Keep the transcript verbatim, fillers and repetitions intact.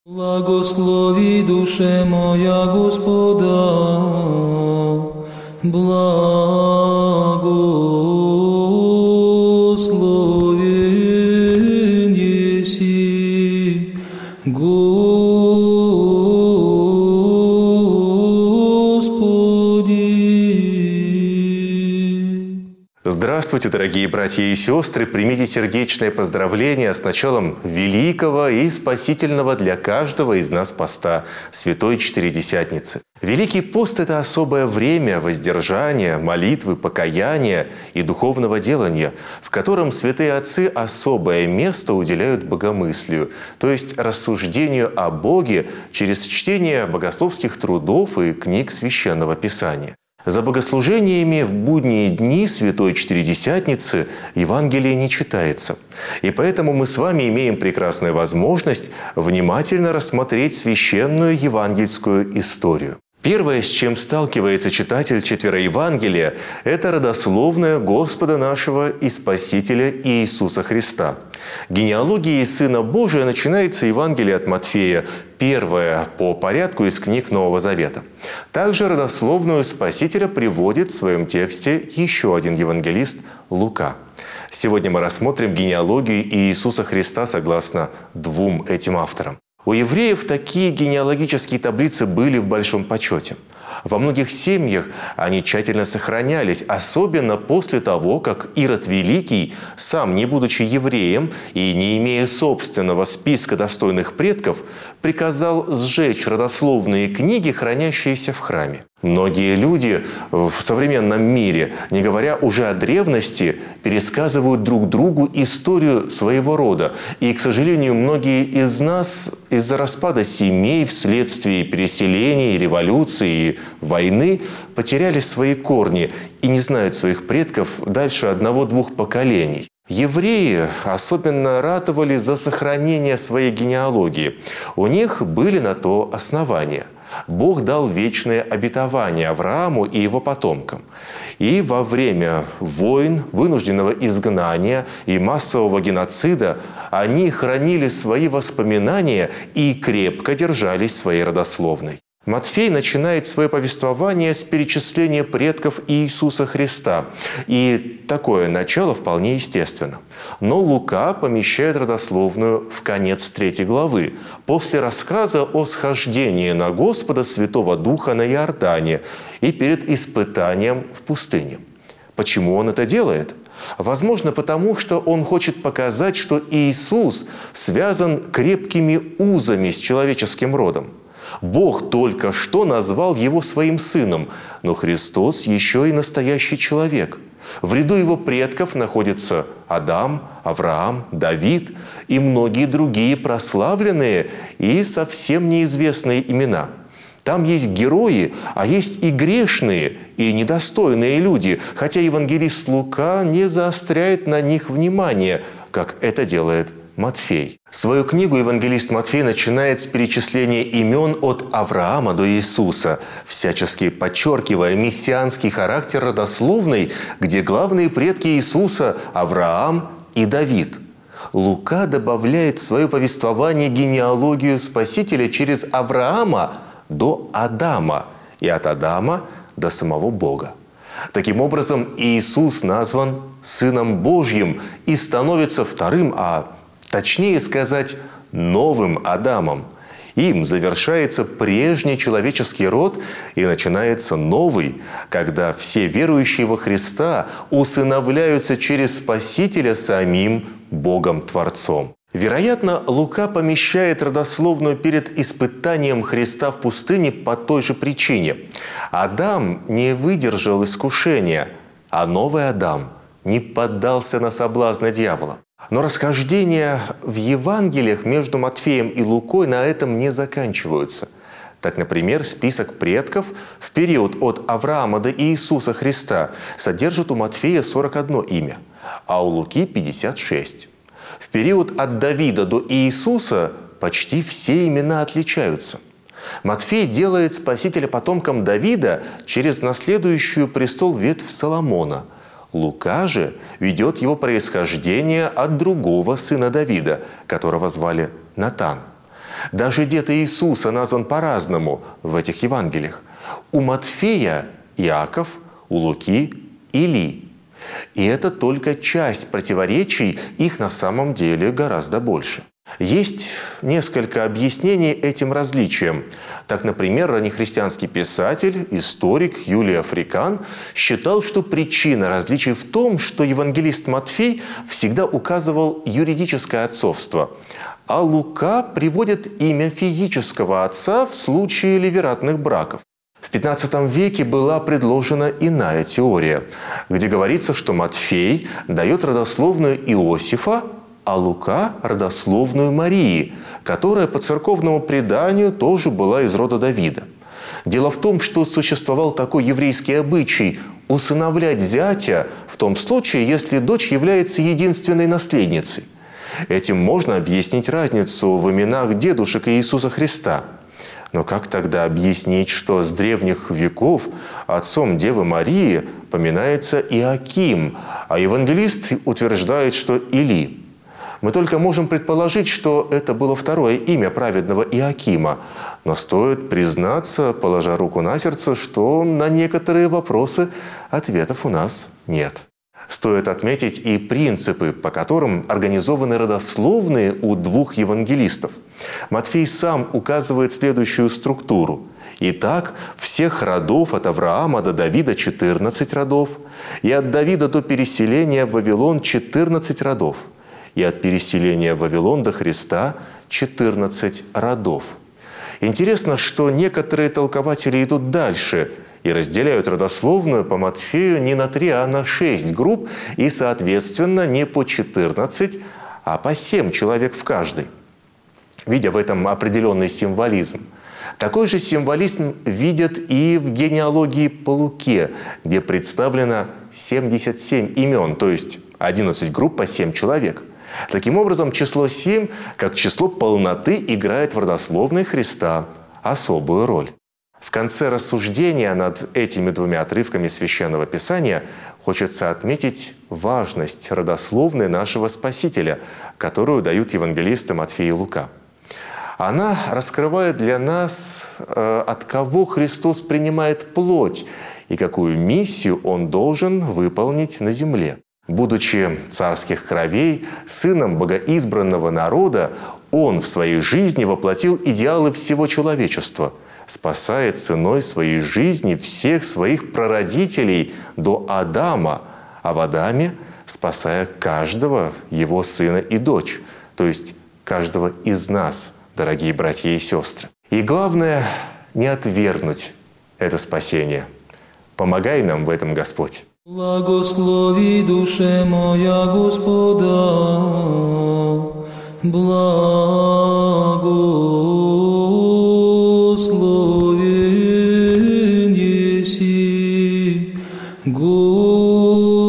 Благослови душе моя Господа, благословен еси, Господи. Здравствуйте, дорогие братья и сестры! Примите сердечное поздравление с началом великого и спасительного для каждого из нас поста Святой Четыредесятницы. Великий пост – это особое время воздержания, молитвы, покаяния и духовного делания, в котором святые отцы особое место уделяют богомыслию, то есть рассуждению о Боге через чтение богословских трудов и книг Священного Писания. За богослужениями в будние дни Святой Четыредесятницы Евангелие не читается. И поэтому мы с вами имеем прекрасную возможность внимательно рассмотреть священную евангельскую историю. Первое, с чем сталкивается читатель Четвероевангелия, это родословная Господа нашего и Спасителя Иисуса Христа. Генеалогия Сына Божия начинается Евангелие от Матфея, первое по порядку из книг Нового Завета. Также родословную Спасителя приводит в своем тексте еще один евангелист – Лука. Сегодня мы рассмотрим генеалогию Иисуса Христа согласно двум этим авторам. У евреев такие генеалогические таблицы были в большом почете. Во многих семьях они тщательно сохранялись, особенно после того, как Ирод Великий, сам не будучи евреем и не имея собственного списка достойных предков, приказал сжечь родословные книги, хранящиеся в храме. Многие люди в современном мире, не говоря уже о древности, пересказывают друг другу историю своего рода. И, к сожалению, многие из нас из-за распада семей вследствие переселений, революции и войны потеряли свои корни и не знают своих предков дальше одного-двух поколений. Евреи особенно ратовали за сохранение своей генеалогии. У них были на то основания. Бог дал вечное обетование Аврааму и его потомкам. И во время войн, вынужденного изгнания и массового геноцида они хранили свои воспоминания и крепко держались своей родословной. Матфей начинает свое повествование с перечисления предков Иисуса Христа. И такое начало вполне естественно. Но Лука помещает родословную в конец третьей главы, после рассказа о схождении на Господа Святого Духа на Иордане и перед испытанием в пустыне. Почему он это делает? Возможно, потому что он хочет показать, что Иисус связан крепкими узами с человеческим родом. Бог только что назвал его своим сыном, но Христос еще и настоящий человек. В ряду его предков находятся Адам, Авраам, Давид и многие другие прославленные и совсем неизвестные имена. Там есть герои, а есть и грешные, и недостойные люди, хотя евангелист Лука не заостряет на них внимание, как это делает Матфей. Свою книгу евангелист Матфей начинает с перечисления имен от Авраама до Иисуса, всячески подчеркивая мессианский характер родословной, где главные предки Иисуса – Авраам и Давид. Лука добавляет в свое повествование генеалогию Спасителя через Авраама до Адама и от Адама до самого Бога. Таким образом, Иисус назван Сыном Божьим и становится вторым, а точнее сказать, новым Адамом. Им завершается прежний человеческий род и начинается новый, когда все верующие во Христа усыновляются через Спасителя самим Богом-творцом. Вероятно, Лука помещает родословную перед испытанием Христа в пустыне по той же причине. Адам не выдержал искушения, а новый Адам не поддался на соблазны дьявола. Но расхождения в Евангелиях между Матфеем и Лукой на этом не заканчиваются. Так, например, список предков в период от Авраама до Иисуса Христа содержит у Матфея сорок одно имя, а у Луки пятьдесят шесть. В период от Давида до Иисуса почти все имена отличаются. Матфей делает Спасителя потомком Давида через наследующую престол ветвь Соломона. Лука же ведет его происхождение от другого сына Давида, которого звали Натан. Даже дед Иисуса назван по-разному в этих Евангелиях. У Матфея – Иаков, у Луки – Илий. И это только часть противоречий, их на самом деле гораздо больше. Есть несколько объяснений этим различиям. Так, например, раннехристианский писатель, историк Юлий Африкан считал, что причина различий в том, что евангелист Матфей всегда указывал юридическое отцовство, а Лука приводит имя физического отца в случае ливератных браков. В пятнадцатом веке была предложена иная теория, где говорится, что Матфей дает родословную Иосифа, а Лука – родословную Марии, которая по церковному преданию тоже была из рода Давида. Дело в том, что существовал такой еврейский обычай – усыновлять зятя в том случае, если дочь является единственной наследницей. Этим можно объяснить разницу в именах дедушек Иисуса Христа. Но как тогда объяснить, что с древних веков отцом Девы Марии поминается Иоаким, а евангелист утверждает, что Илий? Мы только можем предположить, что это было второе имя праведного Иоакима. Но стоит признаться, положа руку на сердце, что на некоторые вопросы ответов у нас нет. Стоит отметить и принципы, по которым организованы родословные у двух евангелистов. Матфей сам указывает следующую структуру. Итак, всех родов от Авраама до Давида четырнадцать родов, и от Давида до переселения в Вавилон четырнадцать родов, и от переселения в Вавилон до Христа четырнадцать родов. Интересно, что некоторые толкователи идут дальше и разделяют родословную по Матфею не на три, а на шесть групп, и, соответственно, не по четырнадцать, а по семь человек в каждой, видя в этом определенный символизм. Такой же символизм видят и в генеалогии по Луке, где представлено семьдесят семь имен, то есть одиннадцать групп по семь человек. Таким образом, число семь, как число полноты, играет в родословной Христа особую роль. В конце рассуждения над этими двумя отрывками Священного Писания хочется отметить важность родословной нашего Спасителя, которую дают евангелисты Матфей и Лука. Она раскрывает для нас, э, от кого Христос принимает плоть и какую миссию Он должен выполнить на земле. Будучи царских кровей, сыном богоизбранного народа, Он в своей жизни воплотил идеалы всего человечества, спасая ценой своей жизни всех своих прародителей до Адама, а в Адаме спасая каждого его сына и дочь, то есть каждого из нас, дорогие братья и сестры. И главное – не отвергнуть это спасение. Помогай нам в этом, Господь. Благослови душе моя Господа, благословен еси, Господи.